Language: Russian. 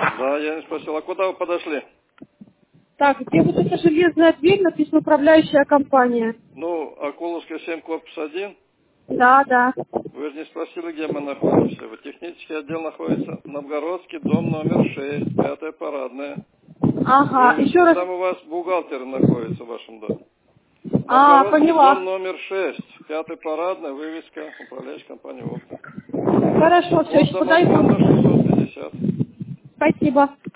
Да, я не спросил, а куда вы подошли? Так, где вот эта железная дверь, написано управляющая компания. Ну, Акуловская 7, корпус 1. Да, да. Вы же не спросили, где мы находимся. Вот технический отдел находится Новгородский, дом номер 6, 5-я парадная. Ага, еще раз. Там у вас бухгалтер находится в вашем доме. Новгородский Поняла. дом номер 6, 5-я парадная, вывеска, управляющая компания «Опта». Хорошо, все, Вот еще подойду. домофон на 650. Спасибо.